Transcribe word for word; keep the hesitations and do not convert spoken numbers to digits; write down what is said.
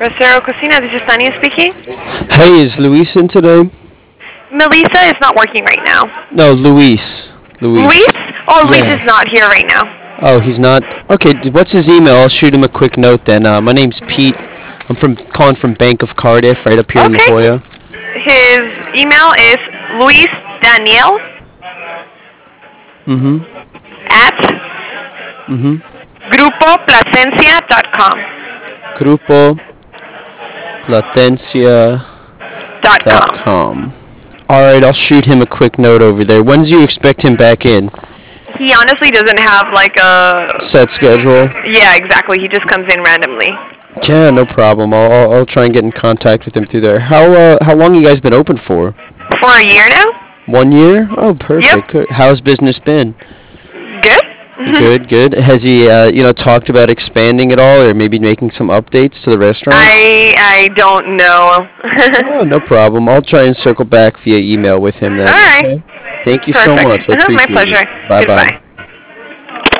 Rosero Cocina, this is Tania speaking. Hey, is Luis in today? Melissa is not working right now. No, Luis. Luis? Luis. Oh, Luis Yeah. is not here right now. Oh, he's not. Okay, d- what's his email? I'll shoot him a quick note then. Uh, my name's Pete. I'm from calling from Bank of Cardiff, right up here in La Okay. Jolla. His email is Luis Daniel Mm-hmm. at Mm-hmm. grupo plasencia dot com. Grupo Platencia Dot dot com. com. All right, I'll shoot him a quick note over there. When do you expect him back in? He honestly doesn't have like a. Set schedule? Yeah, exactly. He just comes in randomly. Yeah, no problem. I'll, I'll, I'll try and get in contact with him through there. How uh, how long you guys been open for? For a year now? One year? Oh, perfect. Good. How's business been? Good? Good, good. Has he, uh, you know, talked about expanding at all, or maybe making some updates to the restaurant? I I don't know. Oh, no problem. I'll try and circle back via email with him then. All right. Okay. Thank you so Perfect. much. I Uh-huh, my appreciate pleasure. it. Bye bye. Goodbye.